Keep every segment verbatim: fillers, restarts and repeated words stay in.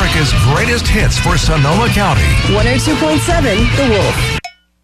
America's greatest hits for Sonoma County. one oh two point seven The Wolf.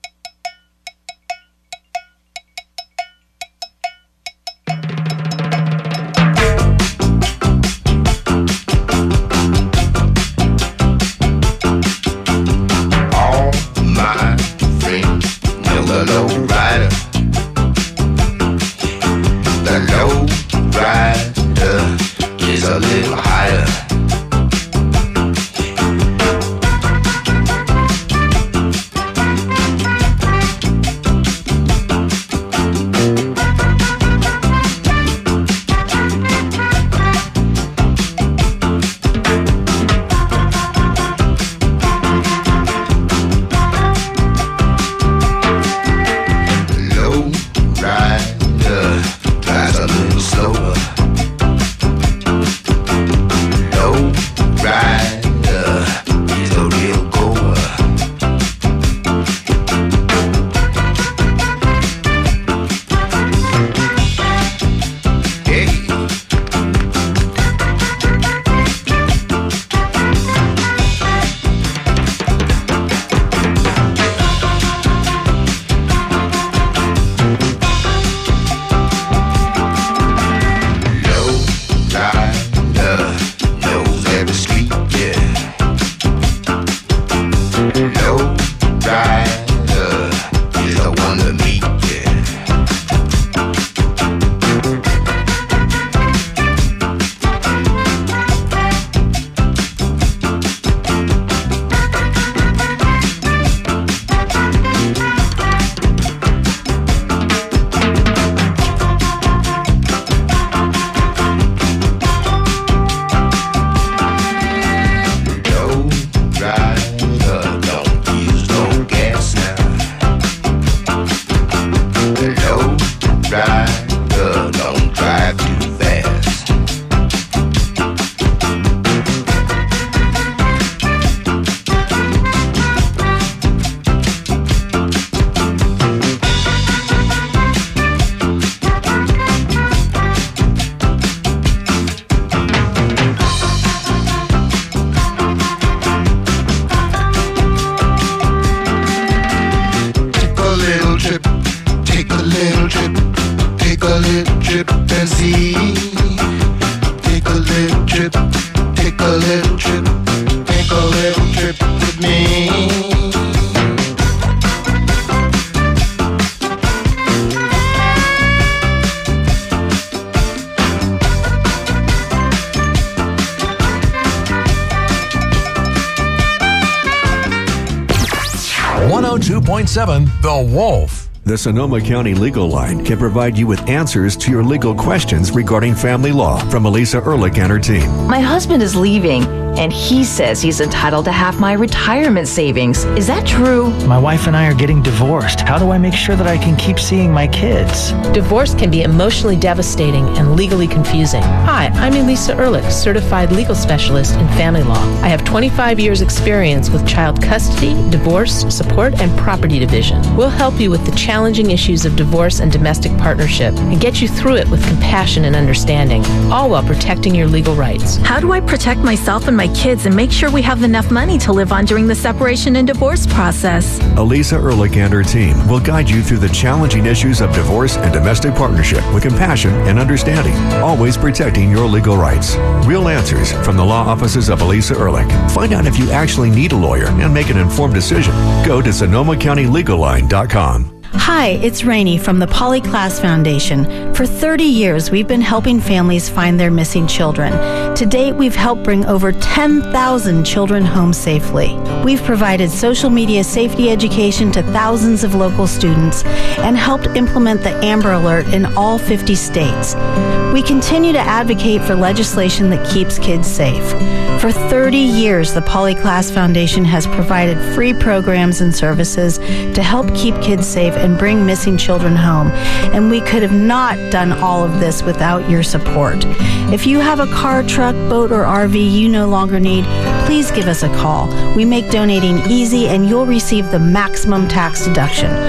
one oh two point seven The Wolf. The Sonoma County Legal Line can provide you with answers to your legal questions regarding family law from Elisa Ehrlich and her team. My husband is leaving, and he says he's entitled to half my retirement savings. Is that true? My wife and I are getting divorced. How do I make sure that I can keep seeing my kids? Divorce can be emotionally devastating and legally confusing. Hi, I'm Elisa Ehrlich, certified legal specialist in family law. I have twenty-five years experience with child custody, divorce, support, and property division. We'll help you with the challenging issues of divorce and domestic partnership and get you through it with compassion and understanding, all while protecting your legal rights. How do I protect myself and my kids and make sure we have enough money to live on during the separation and divorce process? Elisa Ehrlich and her team will guide you through the challenging issues of divorce and domestic partnership with compassion and understanding, always protecting your legal rights. Real answers from the law offices of Elisa Ehrlich. Find out if you actually need a lawyer and make an informed decision. Go to Sonoma County Legal Line dot com. Hi, it's Rainey from the Polyclass Foundation. For thirty years, we've been helping families find their missing children. To date, we've helped bring over ten thousand children home safely. We've provided social media safety education to thousands of local students and helped implement the Amber Alert in all fifty states. We continue to advocate for legislation that keeps kids safe. For thirty years, the Polyclass Foundation has provided free programs and services to help keep kids safe and bring missing children home. And we could have not done all of this without your support. If you have a car, truck, boat, or R V you no longer need, please give us a call. We make donating easy and you'll receive the maximum tax deduction. Call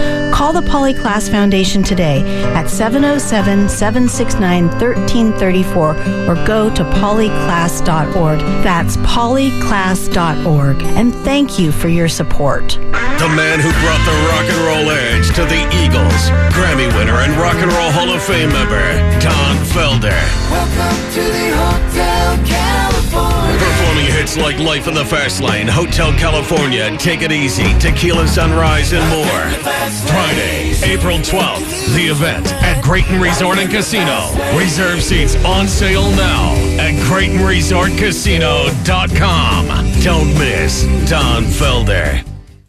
Call the Polly Class Foundation today at seven oh seven, seven six nine, one three three four or go to poly class dot org. That's poly class dot org. And thank you for your support. The man who brought the rock and roll edge to the Eagles, Grammy winner and Rock and Roll Hall of Fame member, Don Felder. Welcome to the Hotel California. Performing hits like Life in the Fast Lane, Hotel California, Take It Easy, Tequila Sunrise, and more. Friday, April twelfth, the event at Grayton Resort and Casino. Reserve seats on sale now at Grayton Resort Casino dot com. Don't miss Don Felder.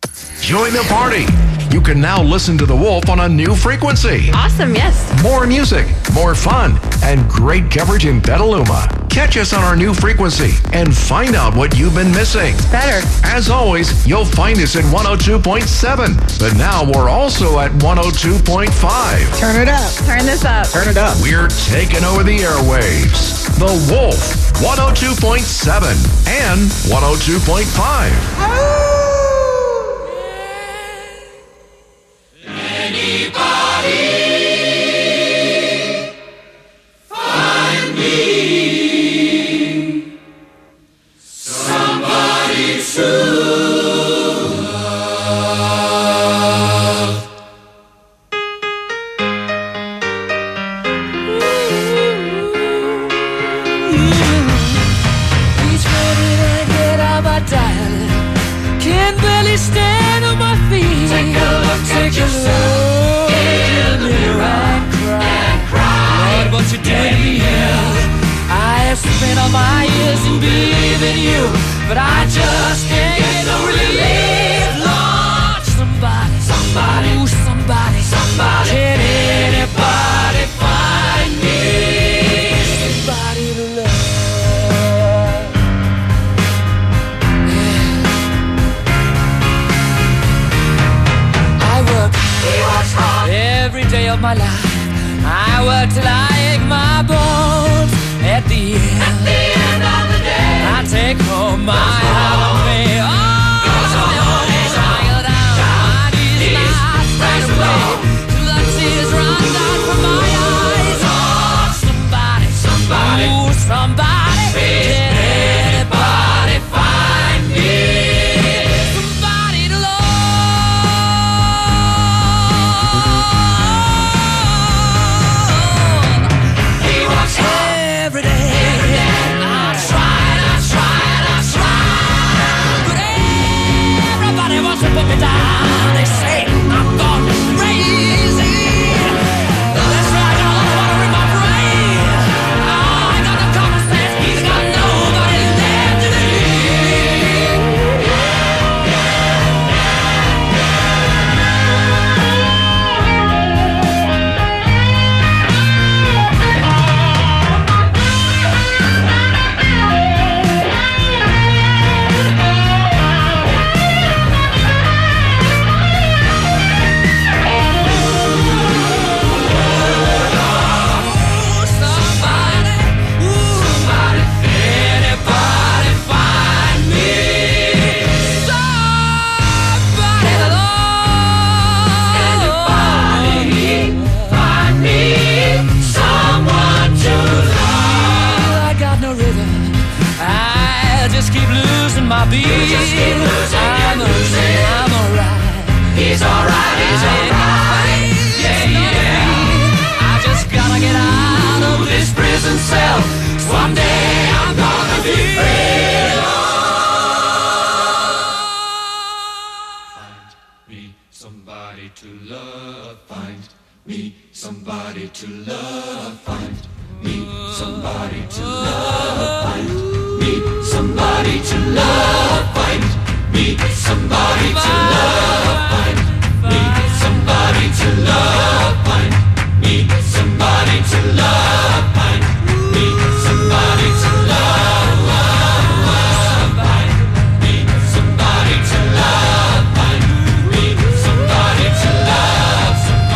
Join the party. You can now listen to The Wolf on a new frequency. Awesome, yes. More music, more fun, and great coverage in Petaluma. Catch us on our new frequency and find out what you've been missing. Better. As always, you'll find us at one oh two point seven, but now we're also at one oh two point five. Turn it up. Turn this up. Turn it up. We're taking over the airwaves. The Wolf, one oh two point seven and one oh two point five.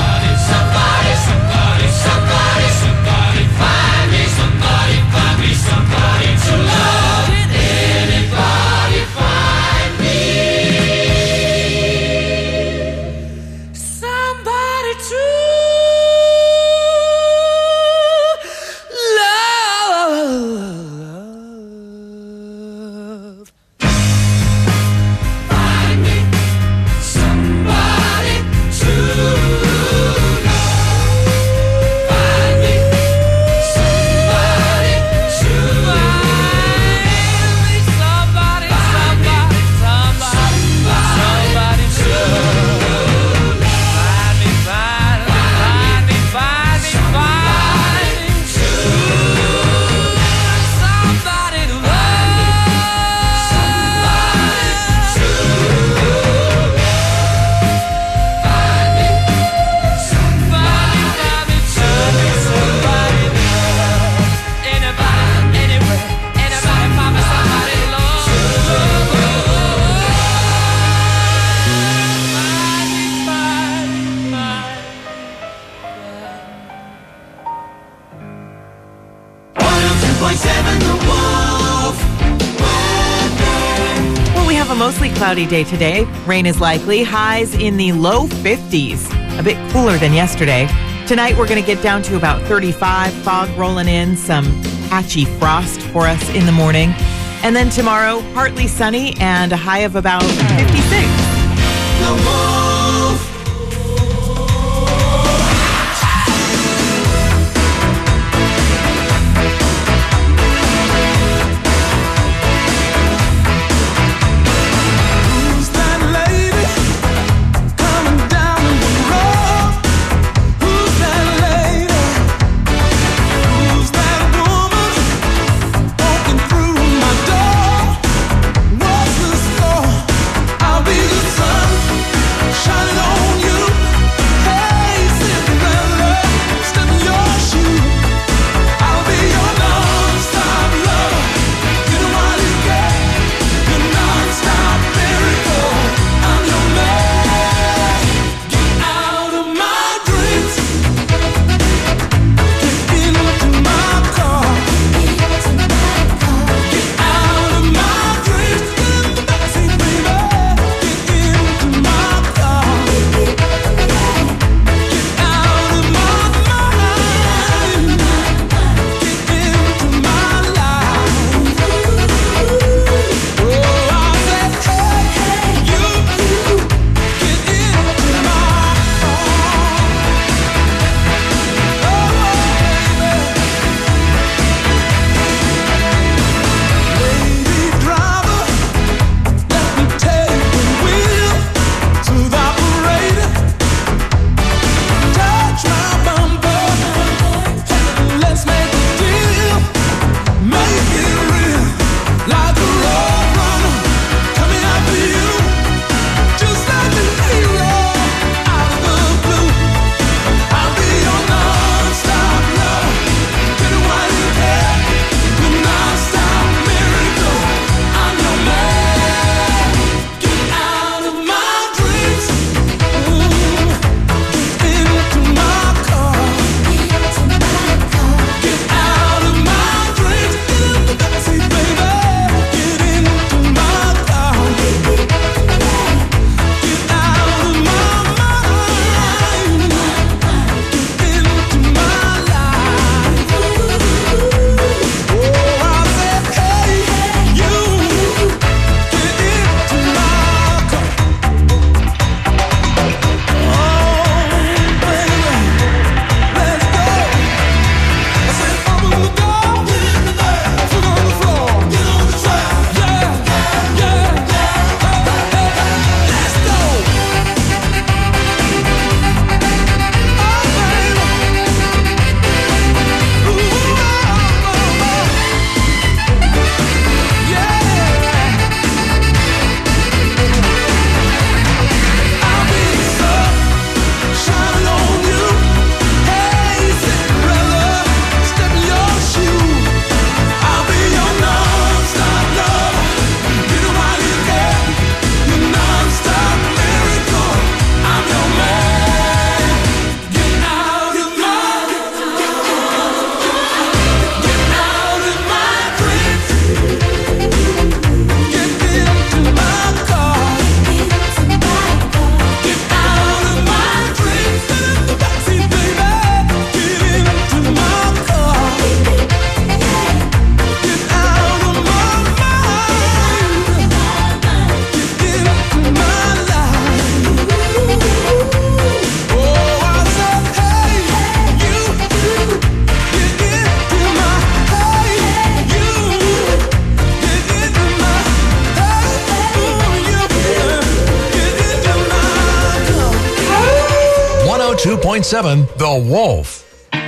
Somebody, somebody, find me somebody, find me somebody. mostly cloudy day today. Rain is likely. Highs in the low fifties. A bit cooler than yesterday. Tonight, we're going to get down to about thirty-five. Fog rolling in. Some patchy frost for us in the morning. And then tomorrow, partly sunny and a high of about fifty-six. The Wolf. Who's that lady coming down the road? Who's that lady? Who's that woman walking through my door? What's the score? I'll be the sun shining on you. Hey, Cinderella, step in your shoe. I'll be your non-stop lover. You know what you get? Your non-stop miracle. I'm your man. Get out of my dreams. Get into my car. Get out of my dreams. Get in the backseat, baby. Get into my car. Get out of my mind. Get into my life. Oh, I said, hey, you, get into my car. Oh, baby. Lady driver, let me take the wheel to the operator. Touch my bumper, let's make a deal. Make it real, like a road runner coming after you, just like a hero out of the blue. I'll be your non-stop lover. Get it while you can. Your non-stop miracle. I'm your man. Get out of my dreams. Ooh, get into my car. Get out of my dreams. Get in the backseat, baby. Get into my car. Get out of my mind. Get into my life. Oh, I said, hey, you, get into my car. Oh, baby, let's go. I said, open the door, get in there, foot on the floor, get on the track, yeah, yeah, let's go. Oh, baby, ooh, oh, yeah. I'll be the sun shining on you. Hey, Cinderella, step in your shoe. I'll be your non-stop lover. Get it while you can. Your non-stop miracle. I'm your man. Get out of my, get out of my dreams. Get into my car. Get out of my dreams. Get in the backseat, baby. Get into my car. Get out of my mind. Get into my life. Oh, I said, hey, you, get into my, hey, you, get into my, hey, ooh, you, get into my car. one oh two point seven The Wolf.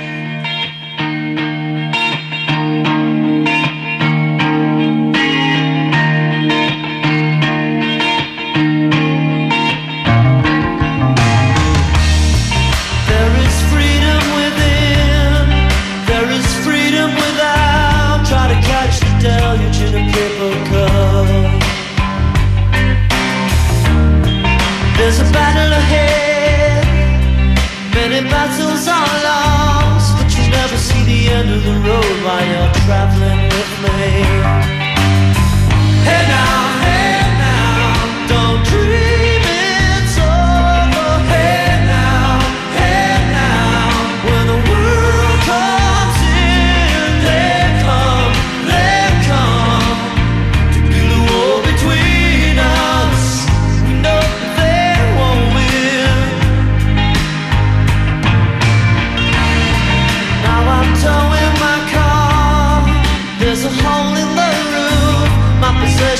There is freedom within. There is freedom without. Try to catch the deluge in a paper cup. There's a battle ahead. Many battles are lost.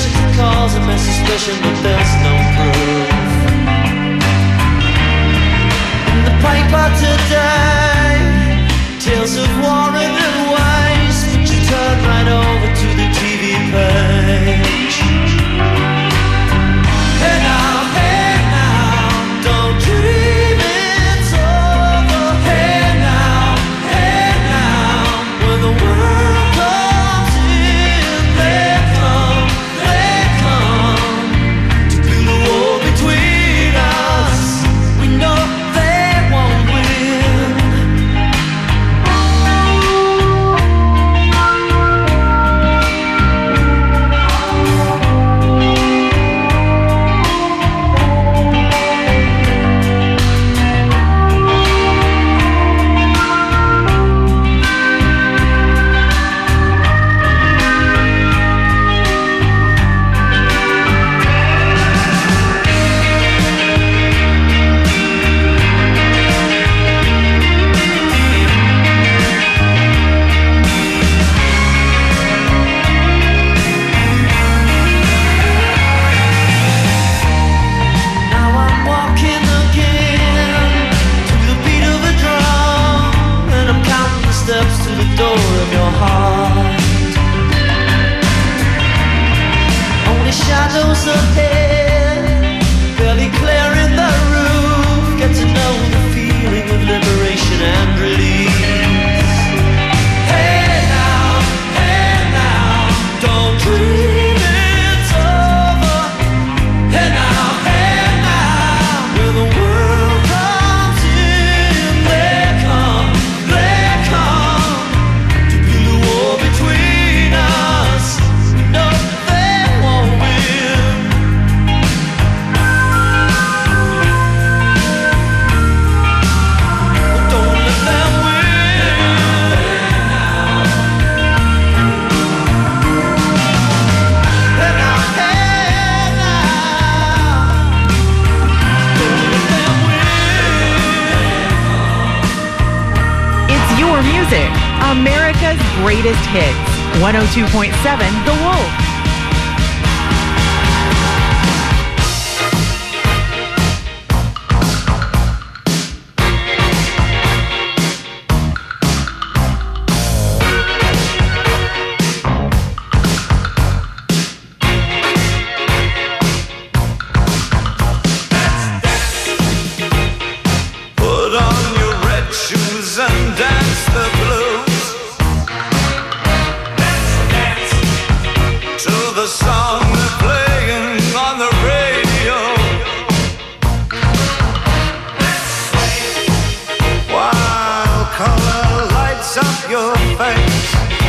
it could cause a mass suspicion, but there's no proof. In the paper today, tales of Warren and Weiss, but you turn right over to the T V page. Hey now, hey now, don't dream it's over. Hey now, hey now, when the world comes in, they come, they come to build a wall between us. We know they won't win. Now I'm walking again to the beat of a drum, and I'm counting the steps to the door of your heart. Only shadows ahead, barely clearing the roof. Get to know the feeling of liberation and release. Hey now, hey now, don't dream it's over. Hey now, hey now, when the world comes in, they come, they come to build a wall between us. No, they won't win. Don't let them win. Hey now, hey now, don't let them win. It's your music, America's greatest hits. one oh two point seven The Wolf. Put on your red shoes and dance the blues. To the song they're playing on the radio. While color lights up your face.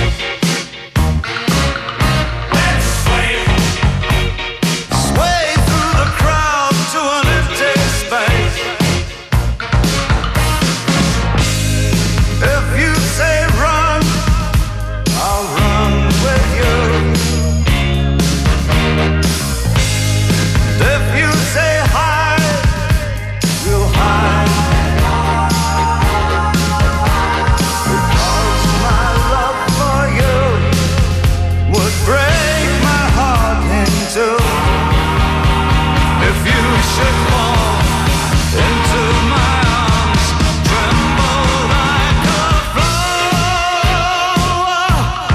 Sway through the crowd to an empty space. If you say run, I'll run with you. If you say hide, we'll hide. Because my love for you would break my heart in two. If you should fall into my arms, tremble like a flower.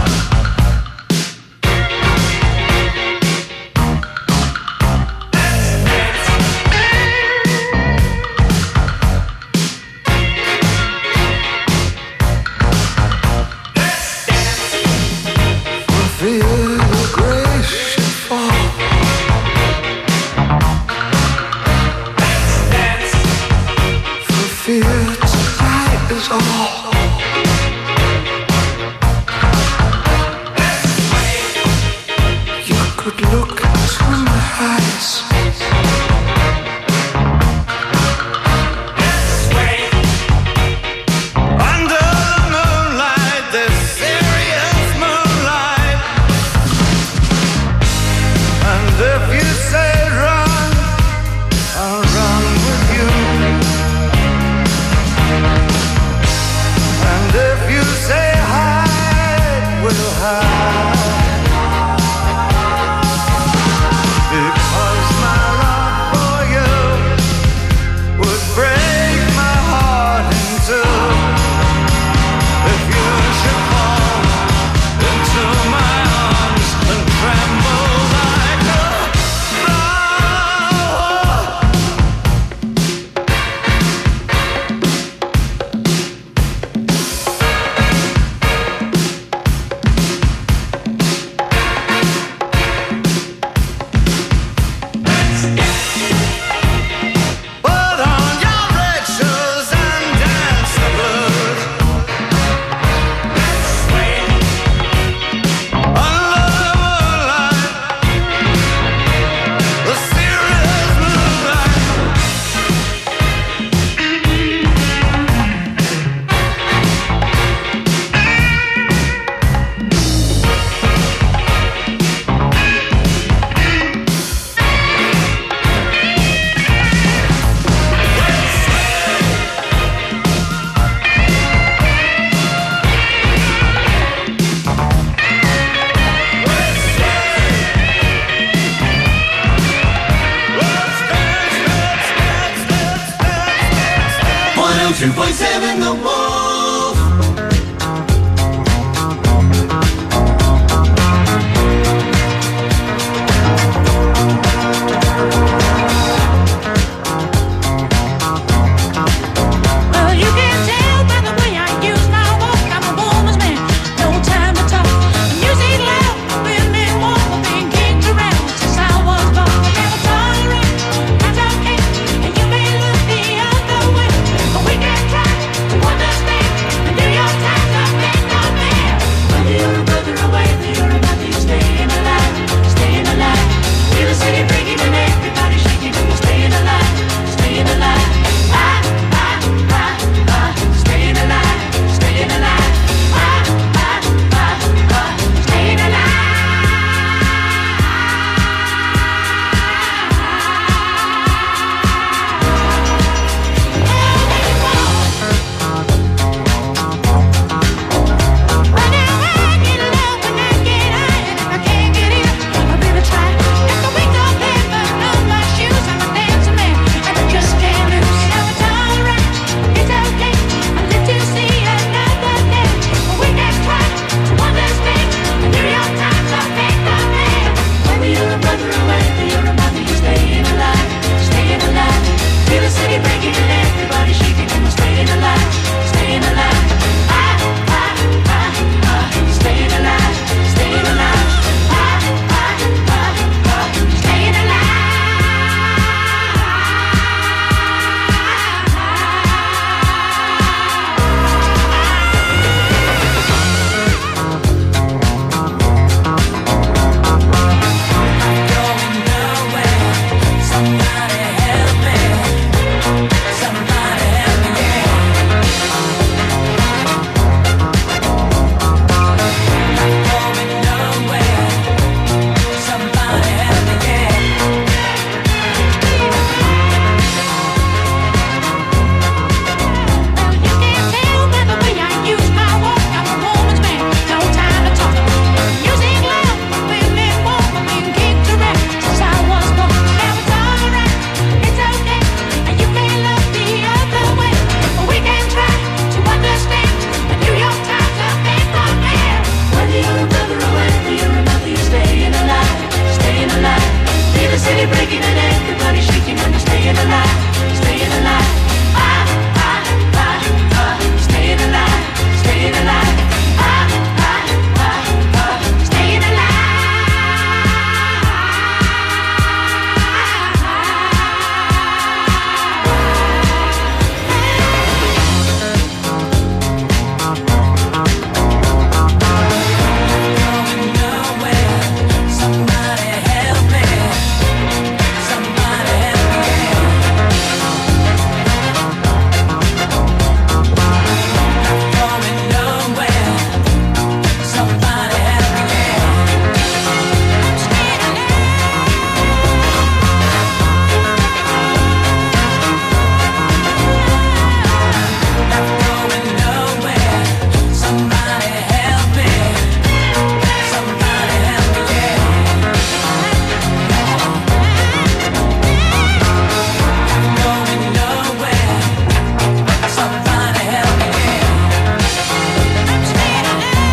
For fear your grace should fall. For fear tonight is all. You could look into my eyes. Under the moonlight, this serious moonlight. And if you say run, I'll run with you. And if you say hide, we'll hide. two point seven The Wolf. Well, you can tell by the way I use my walk, I'm a woman's man, no time to talk. Music loud, women warm, I've been kicked around since I was born. Never tolerate, that's okay, and you may look the other way, but we can try to understand the New York Times of Big on Man. Whether you're a brother or whether you're a mother, you're staying alive, staying alive. Feel the city breaking and everybody shaking, and we're staying alive, staying alive. Ah, ah, ah, ah, staying alive, staying alive. Ah, ah, ah, ah, staying alive. Running around, get love when I get high, and if I can't get in, I'll give it a try. Got the wings of heaven on my shoes, I'm a dancing man, and I just can't lose. Now it's alright, it's okay, I live to see another day. But we can try to understand the New York Times of Big on Man. Whether you're a brother or whether you're a mother, you're staying alive, staying alive. Feel the city breaking and everybody shaking, and we're staying alive, staying alive. Ah, ah, ah, ah, staying alive, staying alive. Ah, ah, ah, ah, staying alive. Somebody help me. Somebody help me, yeah. Going nowhere. Somebody help me, yeah. Well, you can tell by the way I use my walk, I'm a woman's man, no time to talk. Music loud, women warm, I've been kicked around since I was born. Now it's alright, it's okay, and you may look the other way, but we can try to understand the New York Times of Big on Man. Whether you're a brother or whether you're a mother, you're staying alive, staying alive. Feel the city breaking and everybody shaking, and you're staying alive, staying alive. Ah, ah, ah, ah, staying alive, staying alive. Ah, ah, ah, ah, staying Going nowhere. Somebody help me. Somebody help me, Going nowhere. Somebody help me, I'm staying Going nowhere. Somebody help me. Somebody help me, yeah. Going nowhere. Somebody help me, yeah. I'm staying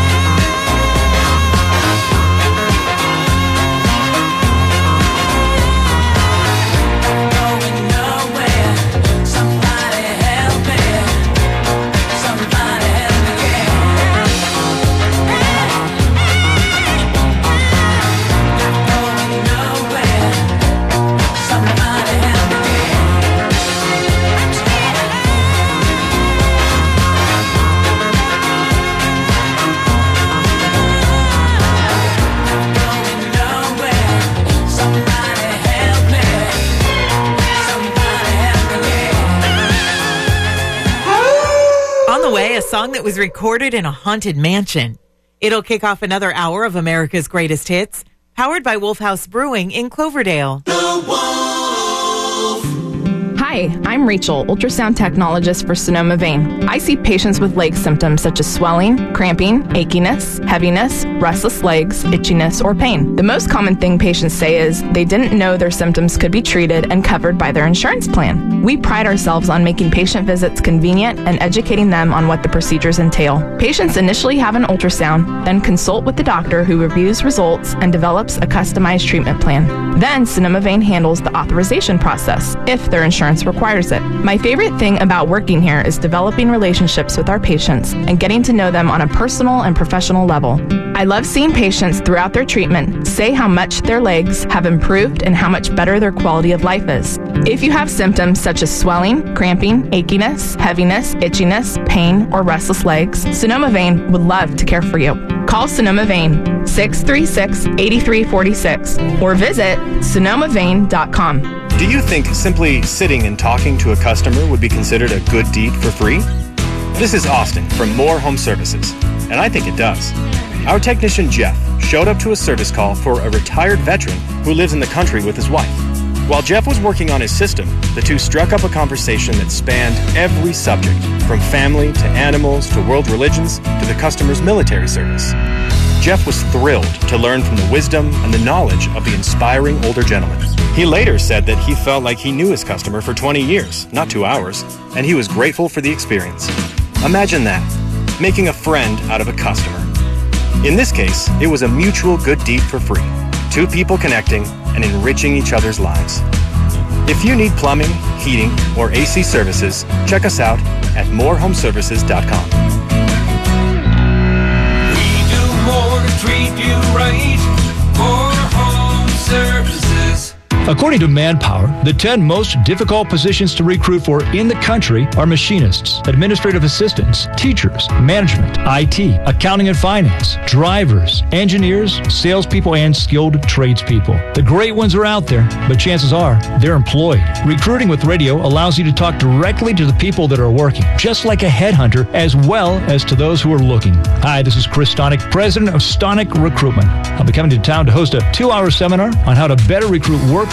Going nowhere. Somebody help me. Somebody help me, yeah. Going nowhere. Somebody help me, yeah. I'm staying Going nowhere. Somebody help me. Somebody help me, yeah. On the way, a song that was recorded in a haunted mansion. It'll kick off another hour of America's Greatest Hits, powered by Wolf House Brewing in Cloverdale. Hi, Hi, I'm Rachel, ultrasound technologist for Sonoma Vein. I see patients with leg symptoms such as swelling, cramping, achiness, heaviness, restless legs, itchiness, or pain. The most common thing patients say is they didn't know their symptoms could be treated and covered by their insurance plan. We pride ourselves on making patient visits convenient and educating them on what the procedures entail. Patients initially have an ultrasound, then consult with the doctor who reviews results and develops a customized treatment plan. Then Sonoma Vein handles the authorization process, if their insurance requires it. My favorite thing about working here is developing relationships with our patients and getting to know them on a personal and professional level. I love seeing patients throughout their treatment say how much their legs have improved and how much better their quality of life is. If you have symptoms such as swelling, cramping, achiness, heaviness, itchiness, pain, or restless legs, Sonoma Vein would love to care for you. Call Sonoma Vein six three six, eight three four six or visit sonoma vein dot com. Do you think simply sitting and talking to a customer would be considered a good deed for free? This is Austin from More Home Services, and I think it does. Our technician Jeff showed up to a service call for a retired veteran who lives in the country with his wife. While Jeff was working on his system, the two struck up a conversation that spanned every subject, from family to animals to world religions to the customer's military service. Jeff was thrilled to learn from the wisdom and the knowledge of the inspiring older gentleman. He later said that he felt like he knew his customer for twenty years, not two hours, and he was grateful for the experience. Imagine that, making a friend out of a customer. In this case, it was a mutual good deed for free. Two people connecting and enriching each other's lives. If you need plumbing, heating, or A C services, check us out at more home services dot com. We do more to treat you right. More Home Services. According to Manpower, the ten most difficult positions to recruit for in the country are machinists, administrative assistants, teachers, management, I T, accounting and finance, drivers, engineers, salespeople, and skilled tradespeople. The great ones are out there, but chances are they're employed. Recruiting with radio allows you to talk directly to the people that are working, just like a headhunter, as well as to those who are looking. Hi, this is Chris Stonick, president of Stonick Recruitment. I'll be coming to town to host a two-hour seminar on how to better recruit work